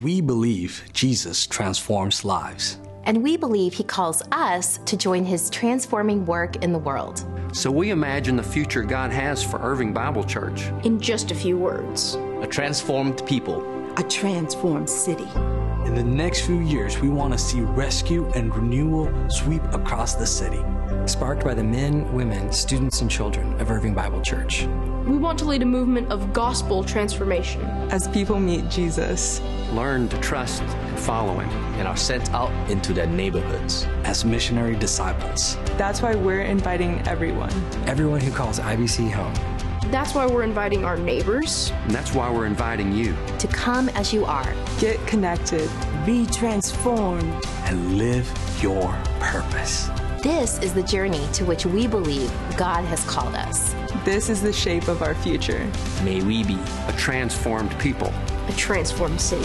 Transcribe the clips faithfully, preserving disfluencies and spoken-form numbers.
We believe Jesus transforms lives. And we believe he calls us to join his transforming work in the world. So we imagine the future God has for Irving Bible Church. In just a few words. A transformed people. A transformed city. In the next few years, we want to see rescue and renewal sweep across the city. Sparked by the men, women, students, and children of Irving Bible Church. We want to lead a movement of gospel transformation. As people meet Jesus, learn to trust and follow him, and are sent out into their neighborhoods as missionary disciples. That's why we're inviting everyone. Everyone who calls I B C home. That's why we're inviting our neighbors. And that's why we're inviting you to come as you are. Get connected. Be transformed. And live your purpose. This is the journey to which we believe God has called us. This is the shape of our future. May we be a transformed people. A transformed city.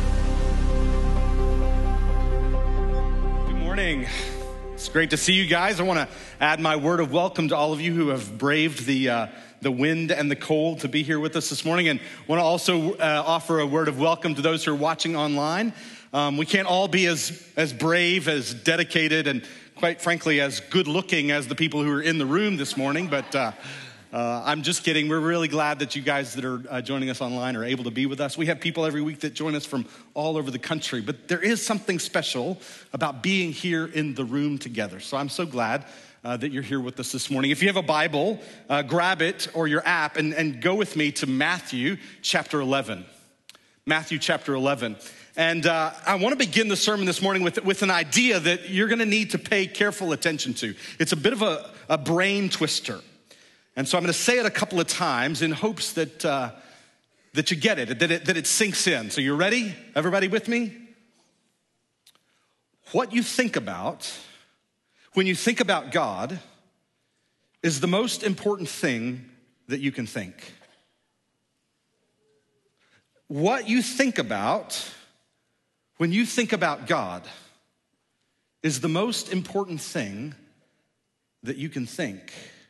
Good morning. It's great to see you guys. I want to add my word of welcome to all of you who have braved the uh, the wind and the cold to be here with us this morning, and want to also uh, offer a word of welcome to those who are watching online. Um, we can't all be as as brave, as dedicated, and quite frankly, as good looking as the people who are in the room this morning, but uh, uh, I'm just kidding. We're really glad that you guys that are uh, joining us online are able to be with us. We have people every week that join us from all over the country, but there is something special about being here in the room together. So I'm so glad uh, that you're here with us this morning. If you have a Bible, uh, grab it or your app and, and go with me to Matthew chapter eleven. Matthew chapter eleven. And uh, I want to begin the sermon this morning with, with an idea that you're going to need to pay careful attention to. It's a bit of a, a brain twister. And so I'm going to say it a couple of times in hopes that uh, that you get it, that it, that it sinks in. So you're ready? Everybody with me? What you think about when you think about God is the most important thing that you can think. What you think about when you think about God is the most important thing that you can think.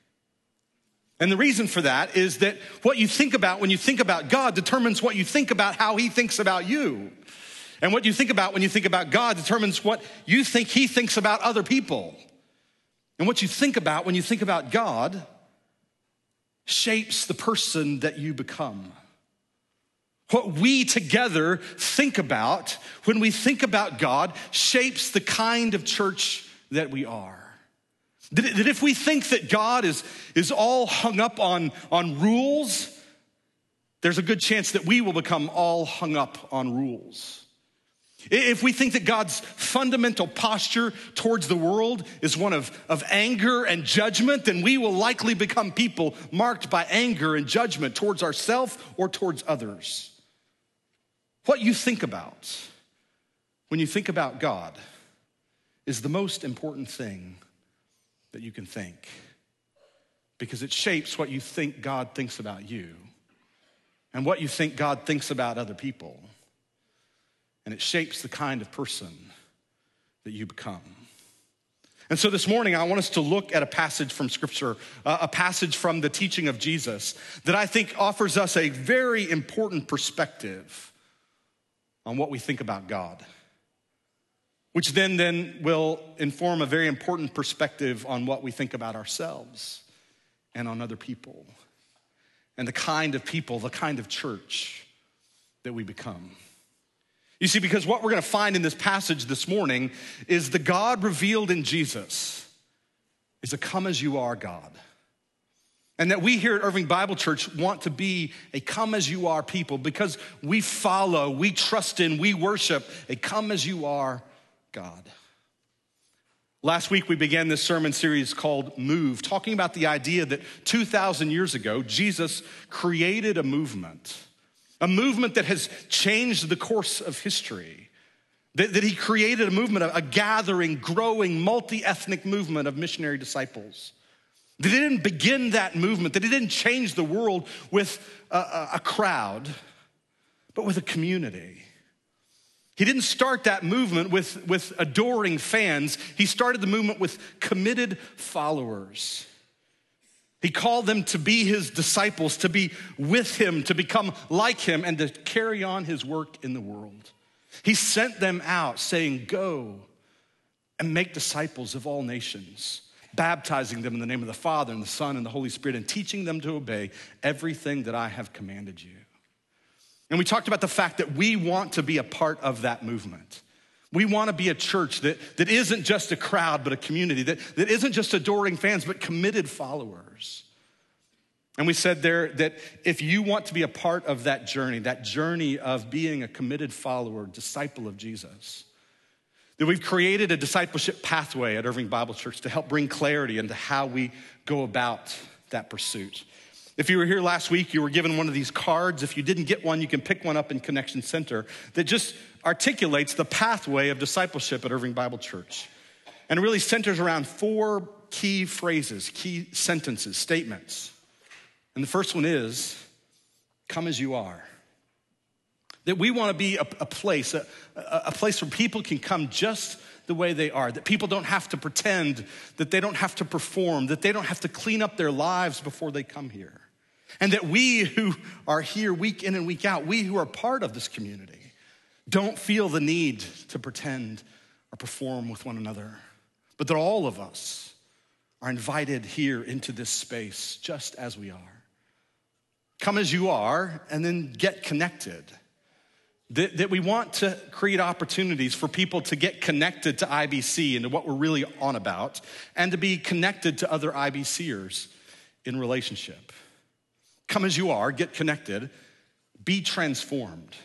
And the reason for that is that what you think about when you think about God determines what you think about how he thinks about you. And what you think about when you think about God determines what you think he thinks about other people. And what you think about when you think about God shapes the person that you become. What we together think about when we think about God shapes the kind of church that we are. That if we think that God is, is all hung up on, on rules, there's a good chance that we will become all hung up on rules. If we think that God's fundamental posture towards the world is one of, of anger and judgment, then we will likely become people marked by anger and judgment towards ourselves or towards others. What you think about when you think about God is the most important thing that you can think, because it shapes what you think God thinks about you and what you think God thinks about other people. And it shapes the kind of person that you become. And so this morning, I want us to look at a passage from Scripture, uh, a passage from the teaching of Jesus that I think offers us a very important perspective on what we think about God, which then, then will inform a very important perspective on what we think about ourselves and on other people and the kind of people, the kind of church that we become. You see, because what we're going to find in this passage this morning is the God revealed in Jesus is a come as you are God. And that we here at Irving Bible Church want to be a come as you are people because we follow, we trust in, we worship a come as you are God. Last week, we began this sermon series called Move, talking about the idea that two thousand years ago, Jesus created a movement, a movement that has changed the course of history, that, that he created a movement, a, a gathering, growing, multi-ethnic movement of missionary disciples. That he didn't begin that movement, that he didn't change the world with a, a, a crowd, but with a community. He didn't start that movement with, with adoring fans. He started the movement with committed followers. He called them to be his disciples, to be with him, to become like him, and to carry on his work in the world. He sent them out saying, go and make disciples of all nations, baptizing them in the name of the Father and the Son and the Holy Spirit, and teaching them to obey everything that I have commanded you. And we talked about the fact that we want to be a part of that movement. We want to be a church that, that isn't just a crowd, but a community, that, that isn't just adoring fans, but committed followers. And we said there that if you want to be a part of that journey, that journey of being a committed follower, disciple of Jesus, that we've created a discipleship pathway at Irving Bible Church to help bring clarity into how we go about that pursuit. If you were here last week, you were given one of these cards. If you didn't get one, you can pick one up in Connection Center that just articulates the pathway of discipleship at Irving Bible Church. And it really centers around four key phrases, key sentences, statements. And the first one is, come as you are. That we want to be a, a place, a, a place where people can come just the way they are, that people don't have to pretend, that they don't have to perform, that they don't have to clean up their lives before they come here. And that we who are here week in and week out, we who are part of this community, don't feel the need to pretend or perform with one another, but that all of us are invited here into this space just as we are. Come as you are, and then get connected. That, that we want to create opportunities for people to get connected to I B C and to what we're really on about, and to be connected to other IBCers in relationship. Come as you are, get connected, be transformed.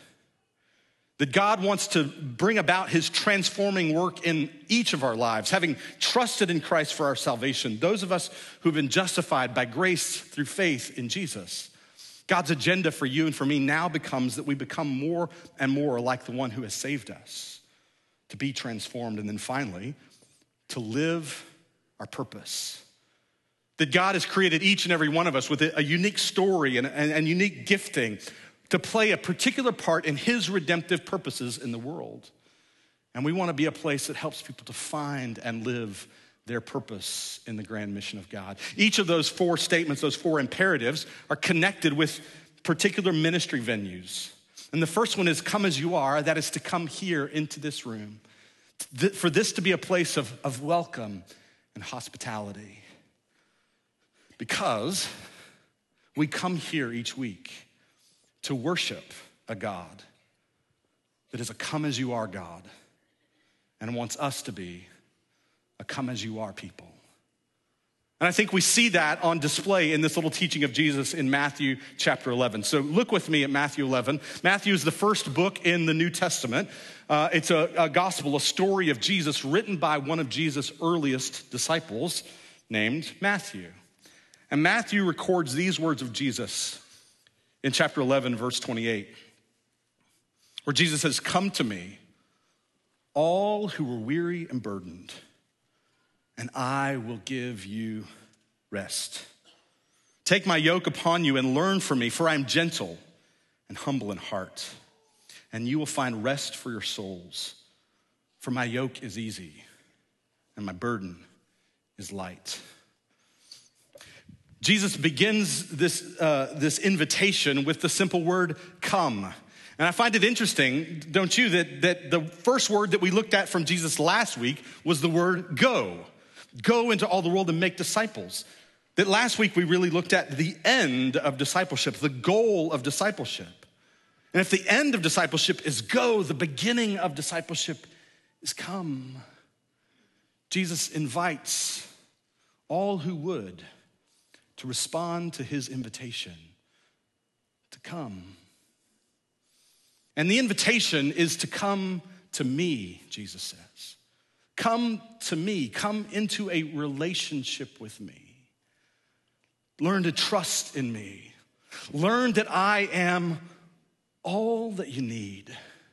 That God wants to bring about his transforming work in each of our lives, having trusted in Christ for our salvation. Those of us who've been justified by grace through faith in Jesus. God's agenda for you and for me now becomes that we become more and more like the one who has saved us, to be transformed, and then finally, to live our purpose. That God has created each and every one of us with a unique story and, and, and unique gifting to play a particular part in his redemptive purposes in the world. And we want to be a place that helps people to find and live their purpose in the grand mission of God. Each of those four statements, those four imperatives, are connected with particular ministry venues. And the first one is come as you are, that is to come here into this room. For this to be a place of, of welcome and hospitality. Because we come here each week to worship a God that is a come as you are God and wants us to be a come as you are people. And I think we see that on display in this little teaching of Jesus in Matthew chapter eleven. So look with me at Matthew eleven. Matthew is the first book in the New Testament. Uh, it's a, a gospel, a story of Jesus written by one of Jesus' earliest disciples named Matthew. And Matthew records these words of Jesus in chapter eleven, verse twenty-eight, where Jesus says, come to me, all who are weary and burdened, and I will give you rest. Take my yoke upon you and learn from me, for I am gentle and humble in heart, and you will find rest for your souls. For my yoke is easy and my burden is light. Jesus begins this, uh, this invitation with the simple word, come. And I find it interesting, don't you, that, that the first word that we looked at from Jesus last week was the word go. Go into all the world and make disciples. That last week we really looked at the end of discipleship, the goal of discipleship. And if the end of discipleship is go, the beginning of discipleship is come. Jesus invites all who would to respond to his invitation to come. And the invitation is to come to me, Jesus says. Come to me, come into a relationship with me. Learn to trust in me. Learn that I am all that you need.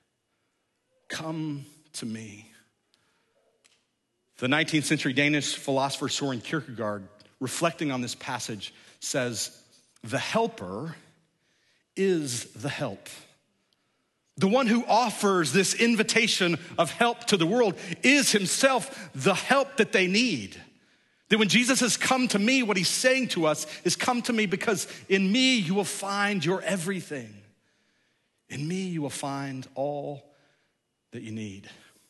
Come to me. The nineteenth century Danish philosopher Søren Kierkegaard, reflecting on this passage, says, the helper is the help. The one who offers this invitation of help to the world is himself the help that they need. That when Jesus has come to me, what he's saying to us is come to me because in me you will find your everything. In me you will find all that you need.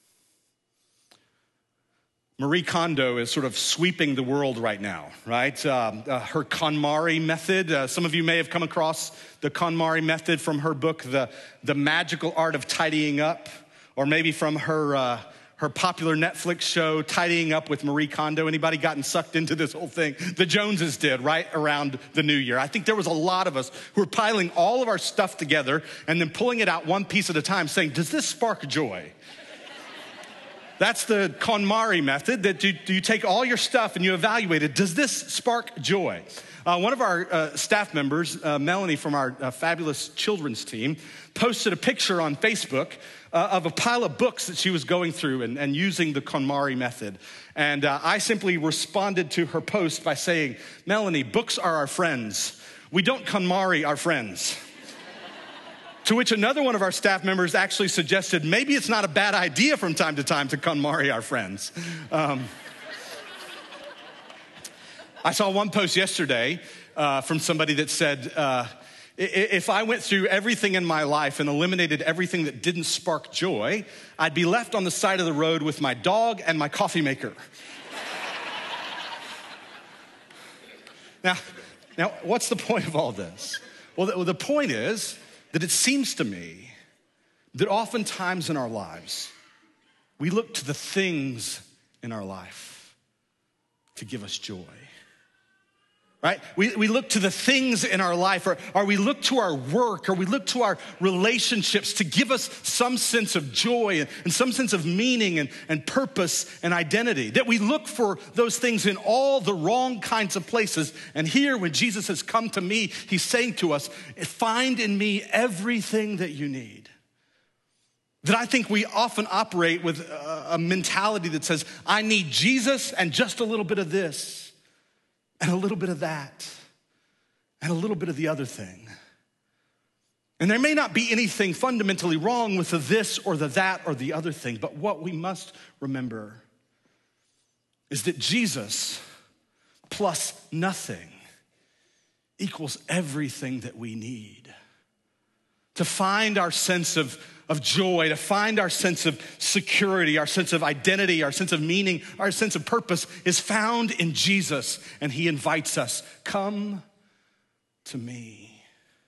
Marie Kondo is sort of sweeping the world right now, right? Um, uh, her KonMari method, uh, some of you may have come across the KonMari method from her book, The, the Magical Art of Tidying Up, or maybe from her, uh, her popular Netflix show, Tidying Up with Marie Kondo. Anybody gotten sucked into this whole thing? The Joneses did right around the new year. I think there was a lot of us who were piling all of our stuff together and then pulling it out one piece at a time saying, does this spark joy? That's the KonMari method, that you, you take all your stuff and you evaluate it. Does this spark joy? Uh, one of our uh, staff members, uh, Melanie from our uh, fabulous children's team, posted a picture on Facebook uh, of a pile of books that she was going through and, and using the KonMari method. And uh, I simply responded to her post by saying, Melanie, books are our friends. We don't KonMari our friends. To which another one of our staff members actually suggested, maybe it's not a bad idea from time to time to KonMari our friends. Um, I saw one post yesterday uh, from somebody that said, uh, if I went through everything in my life and eliminated everything that didn't spark joy, I'd be left on the side of the road with my dog and my coffee maker. now, now, what's the point of all this? Well, the, the point is, that it seems to me that oftentimes in our lives, we look to the things in our life to give us joy, right? We, we look to the things in our life, or, or we look to our work, or we look to our relationships to give us some sense of joy and, and some sense of meaning and, and purpose and identity. That we look for those things in all the wrong kinds of places. And here, when Jesus has come to me, he's saying to us, find in me everything that you need. That I think we often operate with a, a mentality that says, I need Jesus and just a little bit of this. And a little bit of that, and a little bit of the other thing. And there may not be anything fundamentally wrong with the this or the that or the other thing, but what we must remember is that Jesus plus nothing equals everything that we need. To find our sense of, of joy, to find our sense of security, our sense of identity, our sense of meaning, our sense of purpose is found in Jesus. And he invites us, come to me.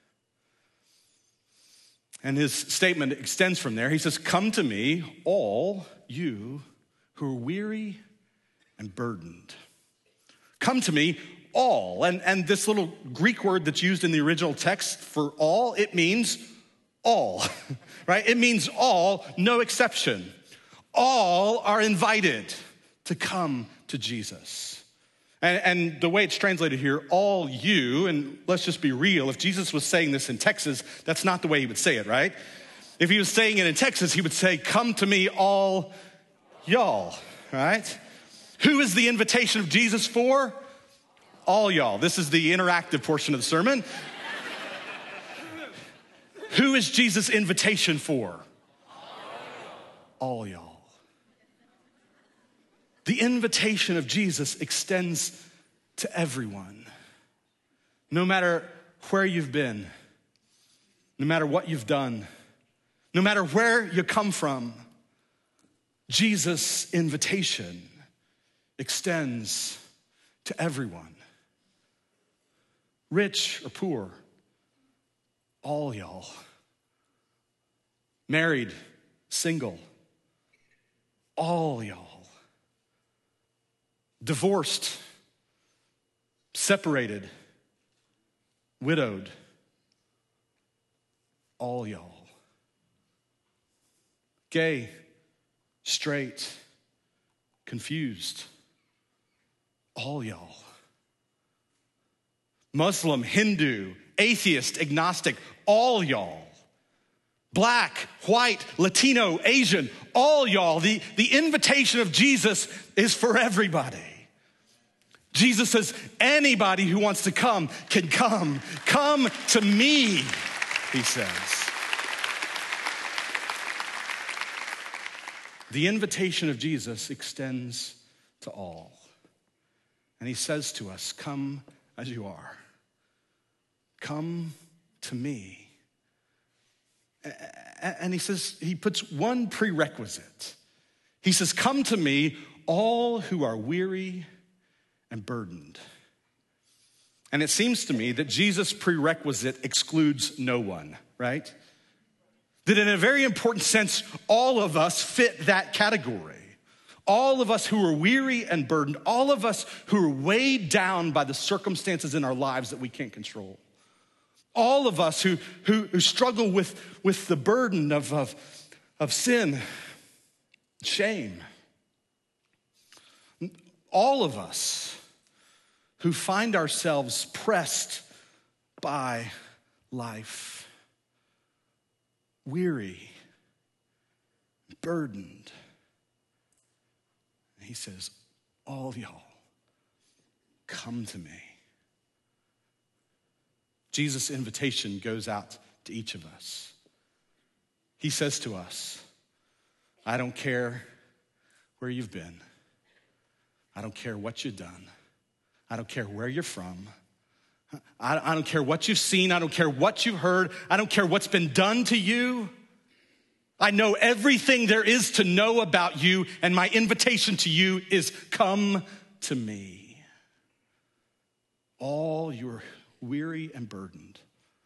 And his statement extends from there. He says, come to me, all you who are weary and burdened. Come to me, all. And, and this little Greek word that's used in the original text for all, it means all, right? It means all, no exception. All are invited to come to Jesus. And, and the way it's translated here, all you, and let's just be real, if Jesus was saying this in Texas, that's not the way he would say it, right? If he was saying it in Texas, he would say, come to me, all y'all, right? Who is the invitation of Jesus for? All y'all. This is the interactive portion of the sermon. Who is Jesus' invitation for? All y'all. The invitation of Jesus extends to everyone. No matter where you've been, no matter what you've done, no matter where you come from, Jesus' invitation extends to everyone. Rich or poor, all y'all. Married, single, all y'all. Divorced, separated, widowed, all y'all. Gay, straight, confused, all y'all. Muslim, Hindu, atheist, agnostic, all y'all. Black, white, Latino, Asian, all y'all. The, the invitation of Jesus is for everybody. Jesus says, anybody who wants to come can come. Come to me, he says. The invitation of Jesus extends to all. And he says to us, come as you are. Come to me. And he says, he puts one prerequisite. He says, come to me, all who are weary and burdened. And it seems to me that Jesus' prerequisite excludes no one, right? That in a very important sense, all of us fit that category. All of us who are weary and burdened, all of us who are weighed down by the circumstances in our lives that we can't control. All of us who, who, who struggle with, with the burden of, of, of sin, shame. All of us who find ourselves pressed by life, weary, burdened. He says, all y'all, come to me. Jesus' invitation goes out to each of us. He says to us, I don't care where you've been. I don't care what you've done. I don't care where you're from. I, I don't care what you've seen. I don't care what you've heard. I don't care what's been done to you. I know everything there is to know about you, and my invitation to you is come to me. All you're weary and burdened.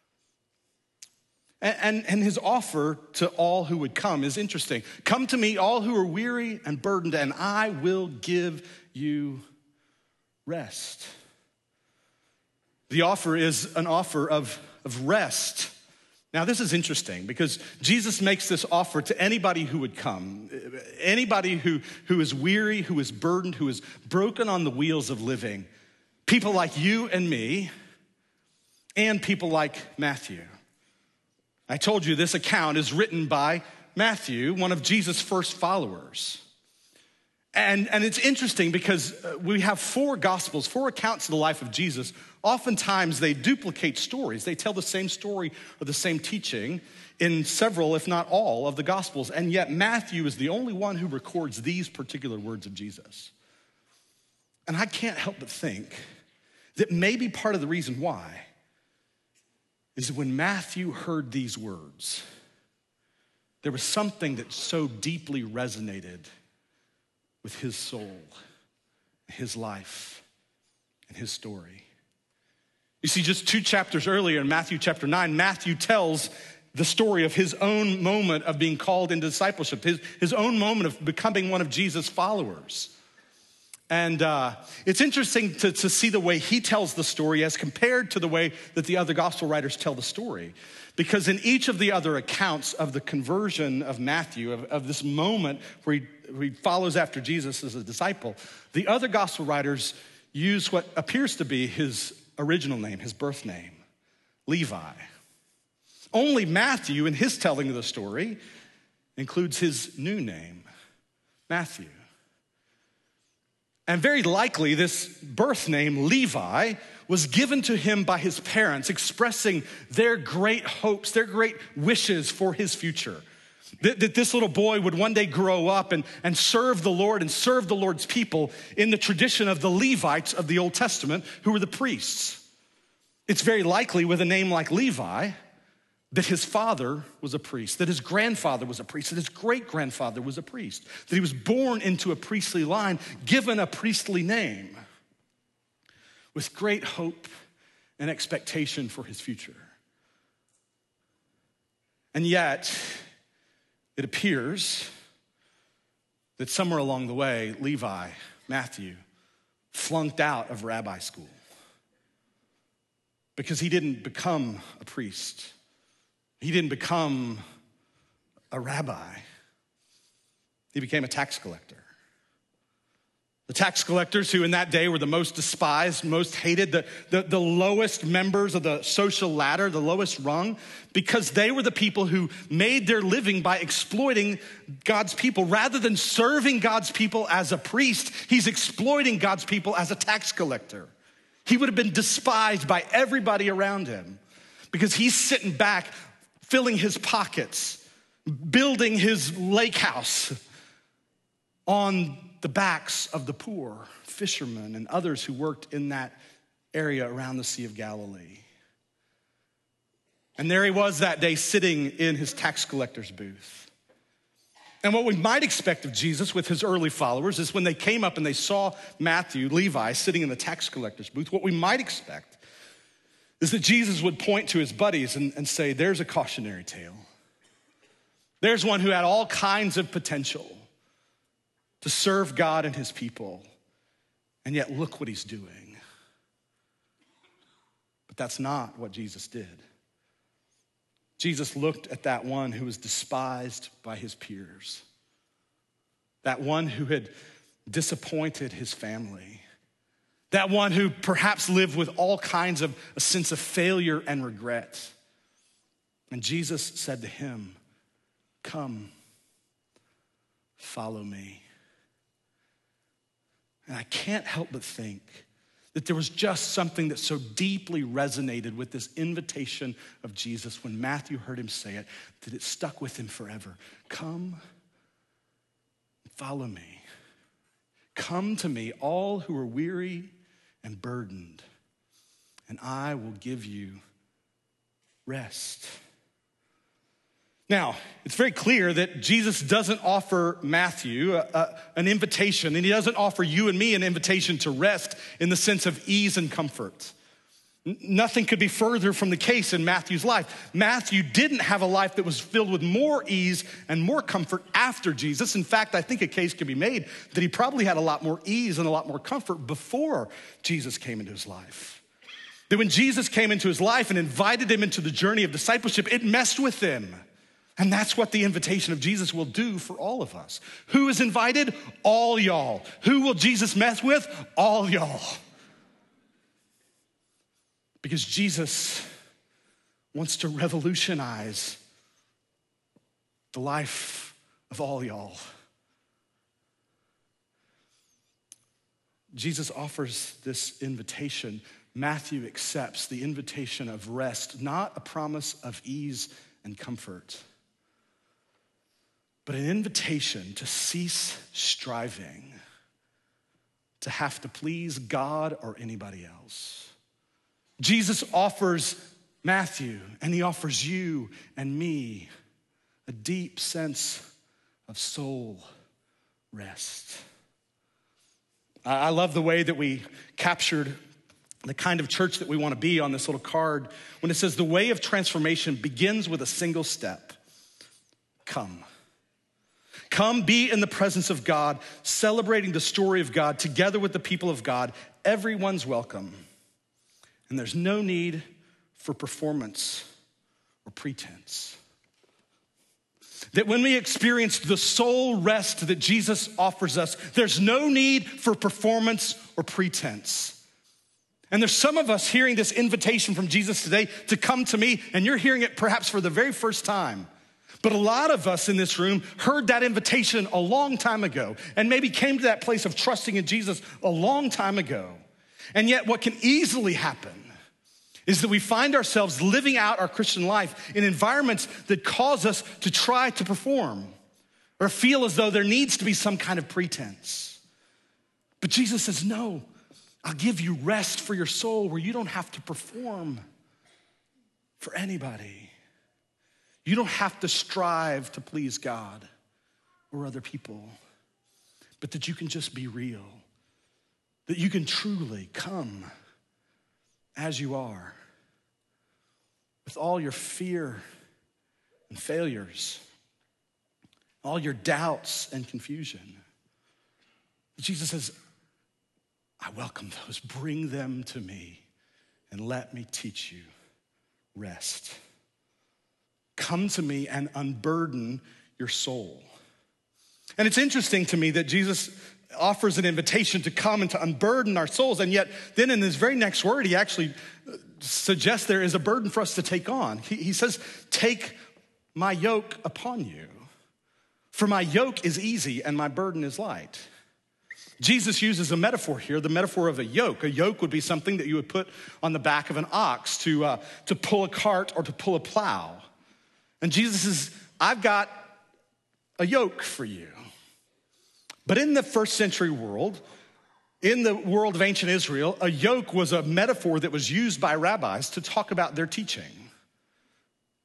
And, and, and his offer to all who would come is interesting. Come to me, all who are weary and burdened, and I will give you rest. The offer is an offer of, of rest. Now, this is interesting because Jesus makes this offer to anybody who would come, anybody who, who is weary, who is burdened, who is broken on the wheels of living, people like you and me, and people like Matthew. I told you this account is written by Matthew, one of Jesus' first followers. And, and it's interesting because we have four gospels, four accounts of the life of Jesus. Oftentimes they duplicate stories. They tell the same story or the same teaching in several, if not all, of the gospels. And yet Matthew is the only one who records these particular words of Jesus. And I can't help but think that maybe part of the reason why is when Matthew heard these words, there was something that so deeply resonated with his soul, his life, and his story. You see, just two chapters earlier in Matthew chapter nine, Matthew tells the story of his own moment of being called into discipleship, his, his own moment of becoming one of Jesus' followers. And uh, it's interesting to, to see the way he tells the story as compared to the way that the other gospel writers tell the story. Because in each of the other accounts of the conversion of Matthew, of, of this moment where he, where he follows after Jesus as a disciple, the other gospel writers use what appears to be his original name, his birth name, Levi. Only Matthew, in his telling of the story, includes his new name, Matthew. And very likely this birth name, Levi, was given to him by his parents, expressing their great hopes, their great wishes for his future. That, that this little boy would one day grow up and, and serve the Lord and serve the Lord's people in the tradition of the Levites of the Old Testament, who were the priests. It's very likely with a name like Levi that his father was a priest, that his grandfather was a priest, that his great-grandfather was a priest, that he was born into a priestly line, given a priestly name, with great hope and expectation for his future. And yet, it appears that somewhere along the way, Levi, Matthew, flunked out of rabbi school because he didn't become a priest. He didn't become a rabbi. He became a tax collector. The tax collectors who in that day were the most despised, most hated, the, the, the lowest members of the social ladder, the lowest rung, because they were the people who made their living by exploiting God's people. Rather than serving God's people as a priest, he's exploiting God's people as a tax collector. He would have been despised by everybody around him because he's sitting back filling his pockets, building his lake house on the backs of the poor, fishermen, and others who worked in that area around the Sea of Galilee. And there he was that day sitting in his tax collector's booth. And what we might expect of Jesus with his early followers is when they came up and they saw Matthew, Levi, sitting in the tax collector's booth, what we might expect is that Jesus would point to his buddies and, and say, there's a cautionary tale. There's one who had all kinds of potential to serve God and his people, and yet look what he's doing. But that's not what Jesus did. Jesus looked at that one who was despised by his peers, that one who had disappointed his family, that one who perhaps lived with all kinds of a sense of failure and regret. And Jesus said to him, come, follow me. And I can't help but think that there was just something that so deeply resonated with this invitation of Jesus when Matthew heard him say it, that it stuck with him forever. Come, follow me. Come to me, all who are weary and burdened, and I will give you rest. Now, it's very clear that Jesus doesn't offer Matthew a, a, an invitation, and he doesn't offer you and me an invitation to rest in the sense of ease and comfort. N- nothing could be further from the case in Matthew's life. Matthew didn't have a life that was filled with more ease and more comfort after Jesus. In fact, I think a case could be made that he probably had a lot more ease and a lot more comfort before Jesus came into his life. That when Jesus came into his life and invited him into the journey of discipleship, it messed with him. And that's what the invitation of Jesus will do for all of us. Who is invited? All y'all. Who will Jesus mess with? All y'all. Because Jesus wants to revolutionize the life of all y'all. Jesus offers this invitation. Matthew accepts the invitation of rest, not a promise of ease and comfort, but an invitation to cease striving, to have to please God or anybody else. Jesus offers Matthew, and he offers you and me a deep sense of soul rest. I love the way that we captured the kind of church that we want to be on this little card when it says the way of transformation begins with a single step. Come. Come be in the presence of God, celebrating the story of God together with the people of God. Everyone's welcome. And there's no need for performance or pretense. That when we experience the soul rest that Jesus offers us, there's no need for performance or pretense. And there's some of us hearing this invitation from Jesus today to come to me, and you're hearing it perhaps for the very first time. But a lot of us in this room heard that invitation a long time ago and maybe came to that place of trusting in Jesus a long time ago. And yet what can easily happen is that we find ourselves living out our Christian life in environments that cause us to try to perform or feel as though there needs to be some kind of pretense. But Jesus says, no, I'll give you rest for your soul where you don't have to perform for anybody. You don't have to strive to please God or other people, but that you can just be real, that you can truly come as you are with all your fear and failures, all your doubts and confusion. Jesus says, I welcome those. Bring them to me and let me teach you rest. Come to me and unburden your soul. And it's interesting to me that Jesus offers an invitation to come and to unburden our souls, and yet then in his very next word, he actually suggests there is a burden for us to take on. He, he says, take my yoke upon you, for my yoke is easy and my burden is light. Jesus uses a metaphor here, the metaphor of a yoke. A yoke would be something that you would put on the back of an ox to, uh, to pull a cart or to pull a plow. And Jesus says, I've got a yoke for you. But in the first century world, in the world of ancient Israel, a yoke was a metaphor that was used by rabbis to talk about their teaching.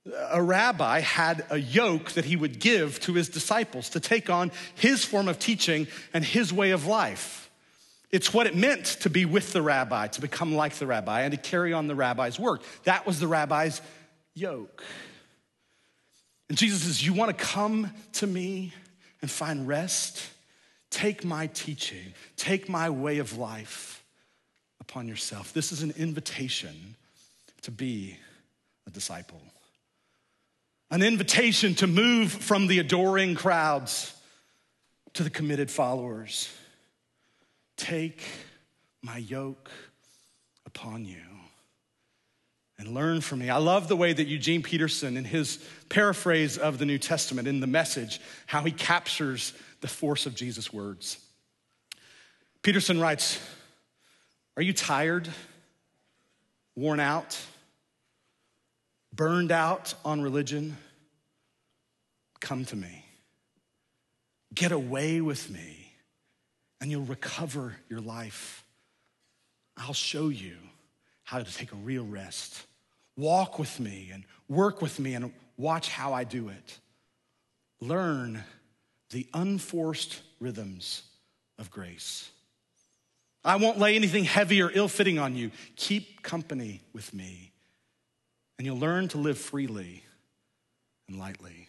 A rabbi had a yoke that he would give to his disciples to take on his form of teaching and his way of life. It's what it meant to be with the rabbi, to become like the rabbi, and to carry on the rabbi's work. That was the rabbi's yoke. And Jesus says, you want to come to me and find rest? Take my teaching, take my way of life upon yourself. This is an invitation to be a disciple. An invitation to move from the adoring crowds to the committed followers. Take my yoke upon you and learn from me. I love the way that Eugene Peterson, in his paraphrase of the New Testament, in the Message, how he captures the force of Jesus' words. Peterson writes, are you tired, worn out, burned out on religion? Come to me. Get away with me, and you'll recover your life. I'll show you how to take a real rest. Walk with me and work with me and watch how I do it. Learn the unforced rhythms of grace. I won't lay anything heavy or ill-fitting on you. Keep company with me, and you'll learn to live freely and lightly.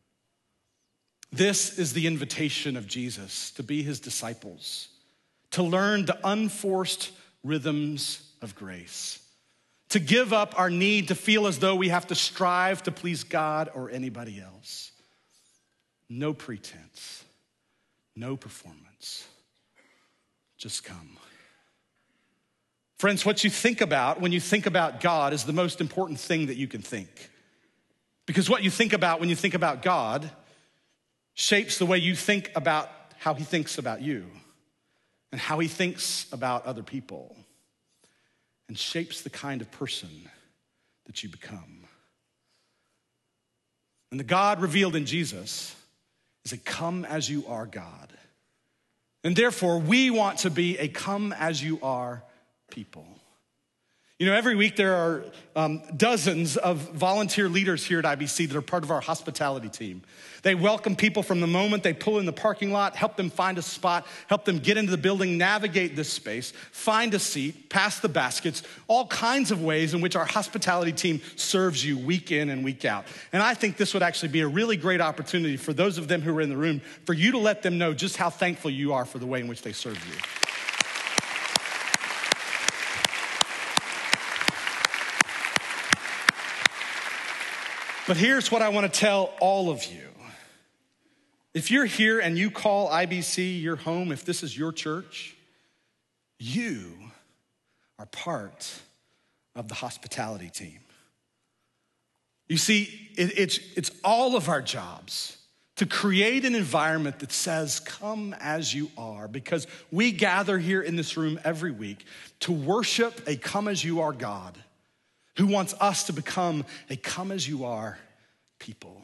This is the invitation of Jesus to be his disciples, to learn the unforced rhythms of grace, to give up our need to feel as though we have to strive to please God or anybody else. No pretense, no performance, just come. Friends, what you think about when you think about God is the most important thing that you can think. Because what you think about when you think about God shapes the way you think about how he thinks about you and how he thinks about other people, and shapes the kind of person that you become. And the God revealed in Jesus is a come as you are God. And therefore, we want to be a come as you are people. You know, every week there are um, dozens of volunteer leaders here at I B C that are part of our hospitality team. They welcome people from the moment they pull in the parking lot, help them find a spot, help them get into the building, navigate this space, find a seat, pass the baskets, all kinds of ways in which our hospitality team serves you week in and week out. And I think this would actually be a really great opportunity for those of them who are in the room, for you to let them know just how thankful you are for the way in which they serve you. But here's what I want to tell all of you. If you're here and you call I B C your home, if this is your church, you are part of the hospitality team. You see, it, it's, it's all of our jobs to create an environment that says, come as you are, because we gather here in this room every week to worship a come as you are God who wants us to become a come as you are people.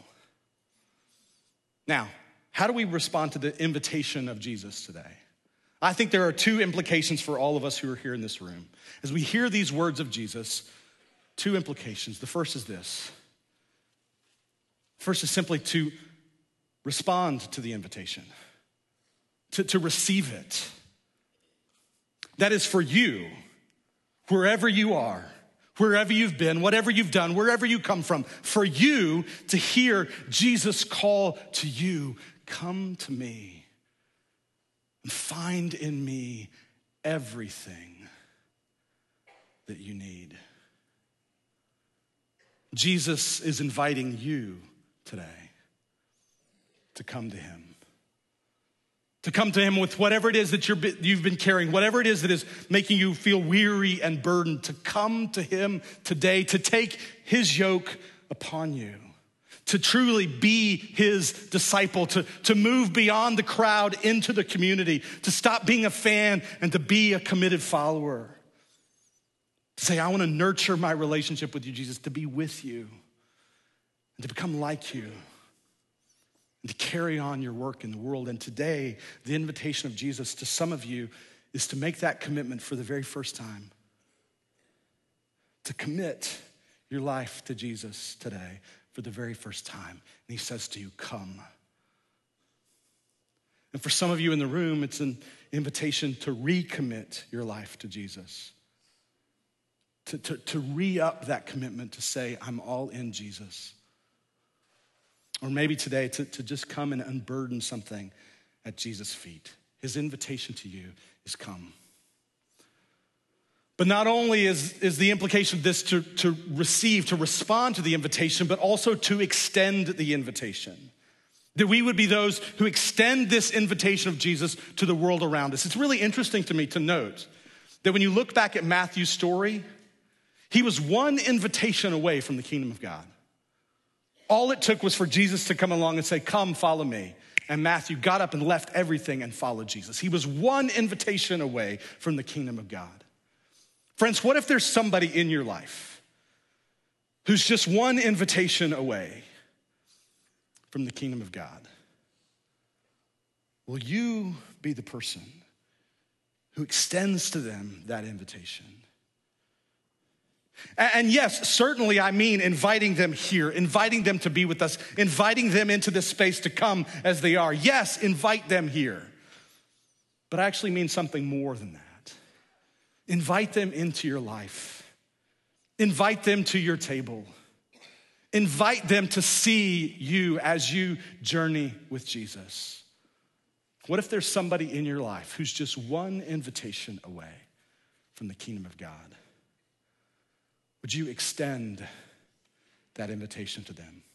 Now, how do we respond to the invitation of Jesus today? I think there are two implications for all of us who are here in this room. As we hear these words of Jesus, two implications. The first is this. First is simply to respond to the invitation, to, to receive it. That is for you, wherever you are, wherever you've been, whatever you've done, wherever you come from, for you to hear Jesus call to you, come to me and find in me everything that you need. Jesus is inviting you today to come to him. To come to him with whatever it is that you're, you've been carrying, whatever it is that is making you feel weary and burdened, to come to him today, to take his yoke upon you, to truly be his disciple, to, to move beyond the crowd into the community, to stop being a fan and to be a committed follower. To say, I want to nurture my relationship with you, Jesus, to be with you and to become like you, and to carry on your work in the world. And today, the invitation of Jesus to some of you is to make that commitment for the very first time. To commit your life to Jesus today. for the very first time. And he says to you, come. And for some of you in the room, it's an invitation to recommit your life to Jesus. To, to, to re-up that commitment to say, I'm all in Jesus. Or maybe today to, to just come and unburden something at Jesus' feet. His invitation to you is come. But not only is, is the implication of this to, to receive, to respond to the invitation, but also to extend the invitation. That we would be those who extend this invitation of Jesus to the world around us. It's really interesting to me to note that when you look back at Matthew's story, he was one invitation away from the kingdom of God. All it took was for Jesus to come along and say, come, follow me. And Matthew got up and left everything and followed Jesus. He was one invitation away from the kingdom of God. Friends, what if there's somebody in your life who's just one invitation away from the kingdom of God? Will you be the person who extends to them that invitation? And yes, certainly I mean inviting them here, inviting them to be with us, inviting them into this space to come as they are. Yes, invite them here. But I actually mean something more than that. Invite them into your life. Invite them to your table. Invite them to see you as you journey with Jesus. What if there's somebody in your life who's just one invitation away from the kingdom of God? Would you extend that invitation to them?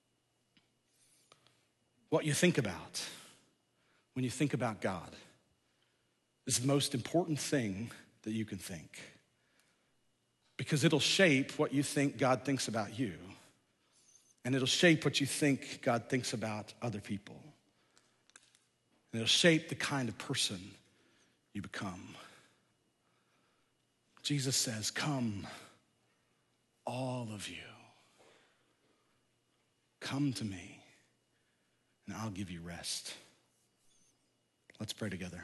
What you think about when you think about God is the most important thing that you can think, because it'll shape what you think God thinks about you, and it'll shape what you think God thinks about other people, and it'll shape the kind of person you become. Jesus says, come, all of you, come to me and I'll give you rest. Let's pray together.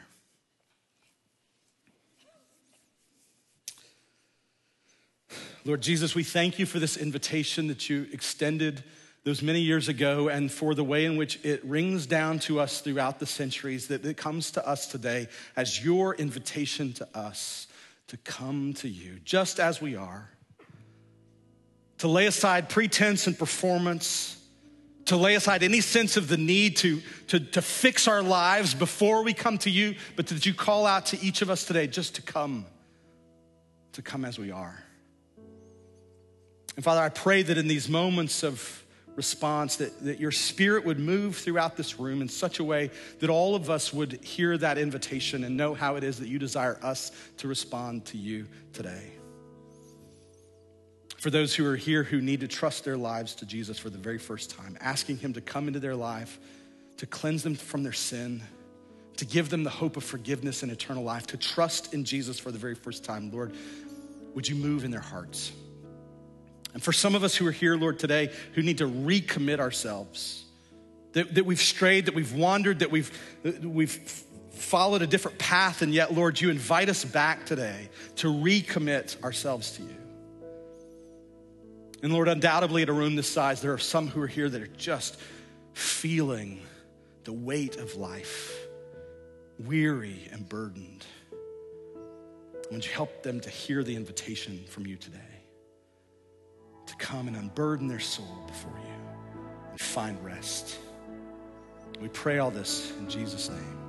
Lord Jesus, we thank you for this invitation that you extended those many years ago, and for the way in which it rings down to us throughout the centuries, that it comes to us today as your invitation to us to come to you just as we are. To lay aside pretense and performance, to lay aside any sense of the need to, to, to fix our lives before we come to you, but that you call out to each of us today just to come, to come as we are. And Father, I pray that in these moments of response, that, that your Spirit would move throughout this room in such a way that all of us would hear that invitation and know how it is that you desire us to respond to you today. For those who are here who need to trust their lives to Jesus for the very first time, asking him to come into their life, to cleanse them from their sin, to give them the hope of forgiveness and eternal life, to trust in Jesus for the very first time, Lord, would you move in their hearts? And for some of us who are here, Lord, today, who need to recommit ourselves, that, that we've strayed, that we've wandered, that we've, that we've followed a different path, and yet, Lord, you invite us back today to recommit ourselves to you. And Lord, undoubtedly at a room this size, there are some who are here that are just feeling the weight of life, weary and burdened. Would you help them to hear the invitation from you today, to come and unburden their soul before you and find rest? We pray all this in Jesus' name.